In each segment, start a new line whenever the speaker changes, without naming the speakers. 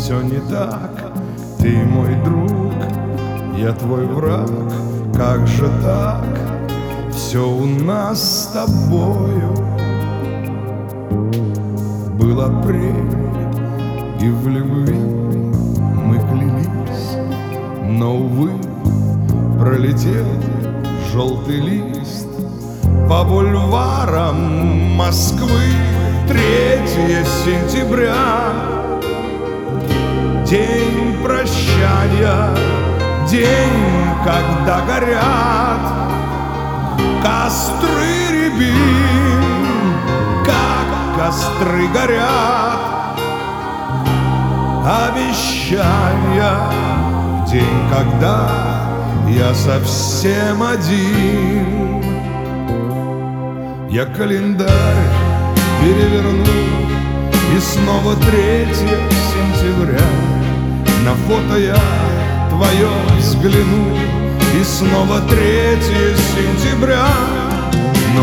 все не так. Ты мой друг, я твой враг. Как же так? Все у нас с тобою был апрель, и в любви мы клялись, но, увы, пролетел желтый лист по бульварам Москвы. 3 сентября, день прощания, день, когда горят костры рябин, как костры горят обещания. День, когда я совсем один. Я календарь переверну, и снова 3 сентября. На фото я твое взгляну, и снова 3 сентября. Но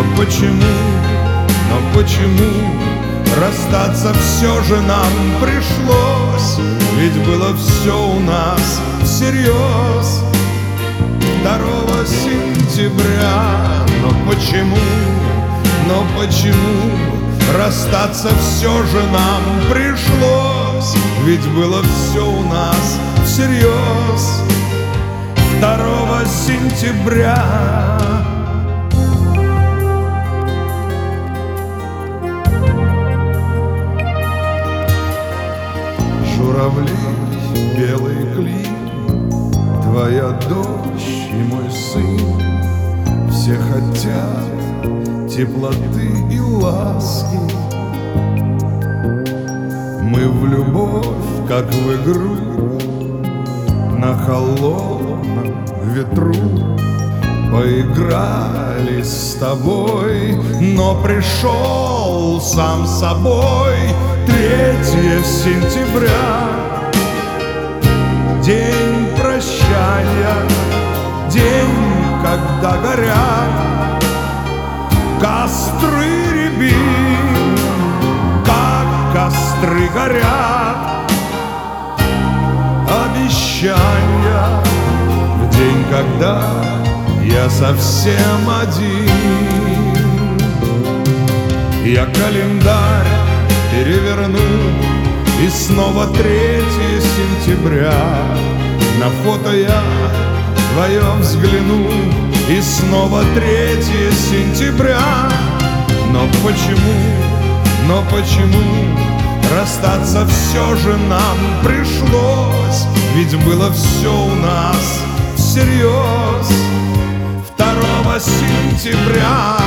почему расстаться все же нам пришлось? Ведь было все у нас всерьез 2 сентября. Но почему расстаться все же нам пришлось? Ведь было все у нас всерьез 2 сентября. Журавли, белый клин, твоя дочь и мой сын, все хотят теплоты и ласки. Мы в любовь, как в игру, на холодном ветру поиграли с тобой, но пришел сам собой 3 сентября, день прощания, день, когда горят костры рябин, как костры горят обещания. В день, когда я совсем один. Я календарь переверну, и снова 3 сентября. На фото я твое взгляну, и снова 3 сентября. Но почему расстаться все же нам пришлось? Ведь было все у нас всерьез 2 сентября.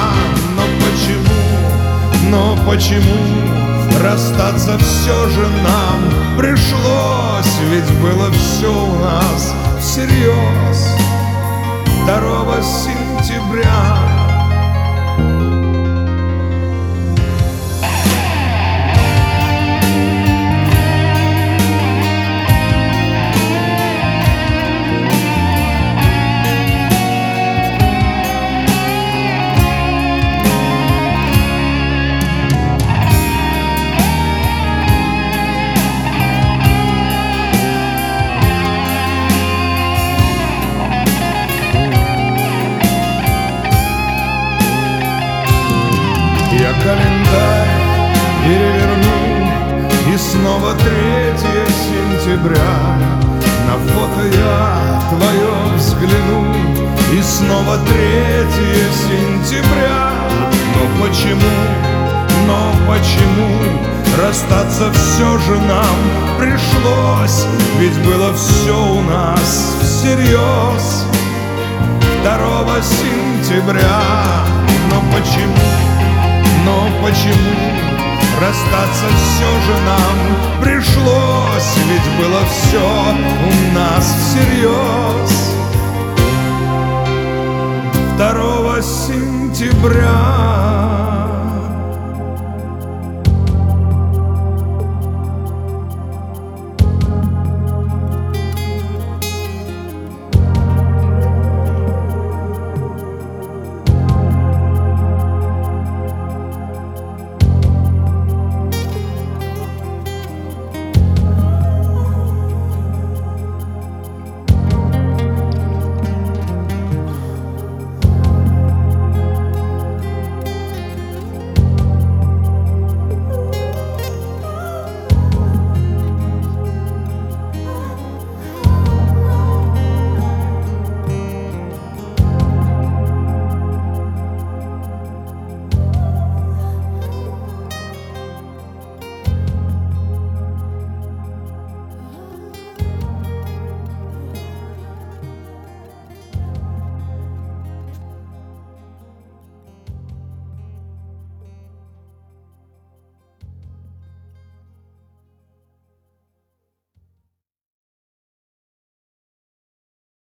Но почему расстаться все же нам пришлось? Ведь было все у нас всерьез 2 сентября. Я календарь переверну, и снова 3 сентября. На фото я твое взгляну, и снова 3 сентября. Но почему расстаться все же нам пришлось? Ведь было все у нас всерьез 2 сентября. Но почему расстаться все же нам пришлось? Ведь было все у нас всерьез 2 сентября.